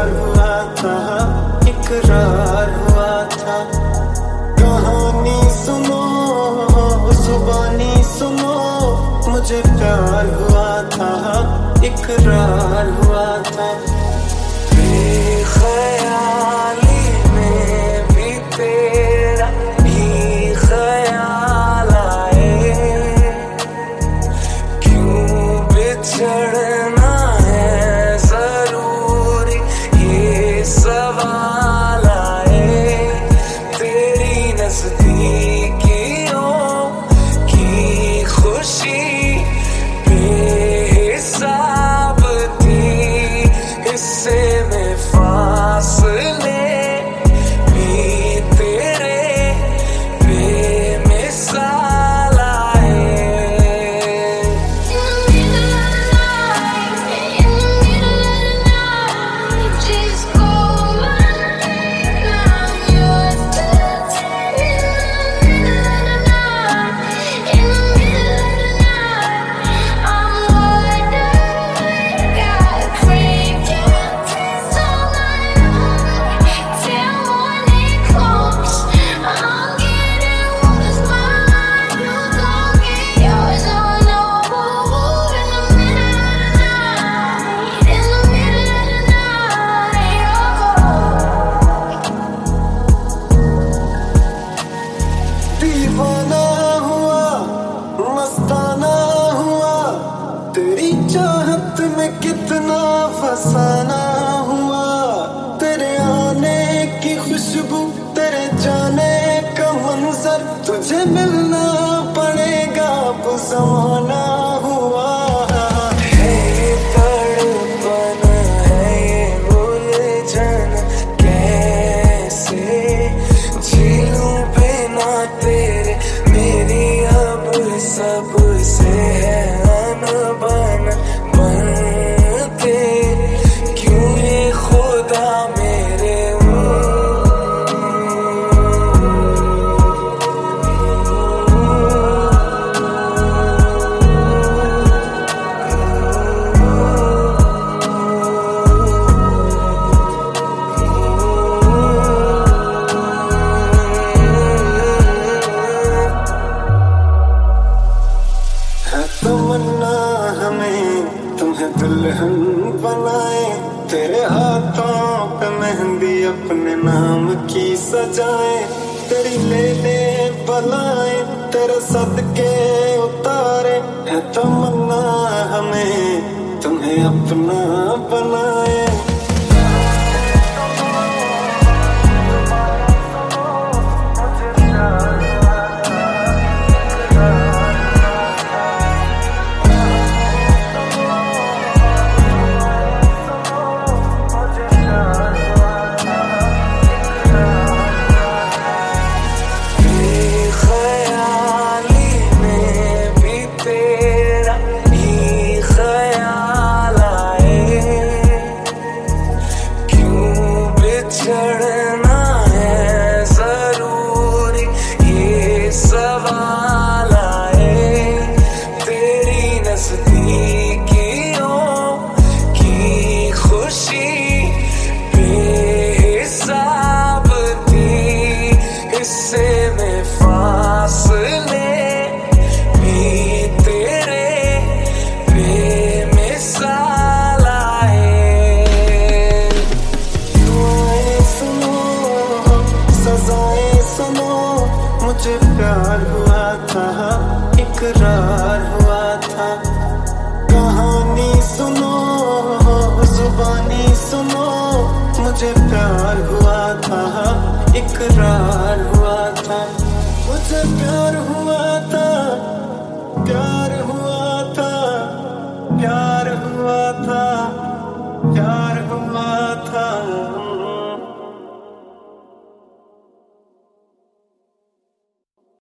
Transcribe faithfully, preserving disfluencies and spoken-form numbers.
प्यार हुआ था, इकरार हुआ था। कहानी सुनो, जुबानी सुनो, मुझे प्यार हुआ था, इकरार हुआ था। बेख्याली में भी तेरा ही ख्याल आए, क्यों बिछड़ना है जरूरी ये सवाल आए। तेरी नजदीकियों की खुशी बेहिसाब थी, इससे में फासले भी तेरे बेमिसाल आए। दीवाना हुआ, मस्ताना हुआ, तेरी चाहत में कितना फसाना हुआ। तेरे आने की खुशबू, तेरे जाने का मंजर, तुझे मिलना पड़ेगा अब ज़माना हुआ। सबसे है अनबन बनते, क्यों ये खुदा मेरे तमन्ना हमें तुम्हें दुल्हन बनाए, तेरे हाथों पे मेहंदी अपने नाम की सजाए। तेरी ले ले बलाए, तेरे सदके उतारे, है तमन्ना हमें तुम्हें अपना बनाए। बिछड़ना है जरूरी ये सवाल आए। तेरी नजदीकियों की खुशी बेहिसाब थी, इससे में फासले भी तेरे बेमिसाल आए। सुनो, मुझे प्यार हुआ था, इकरार हुआ था। कहानी सुनो, जुबानी सुनो, मुझे प्यार हुआ था, इकरार हुआ था। मुझे प्यार हुआ था,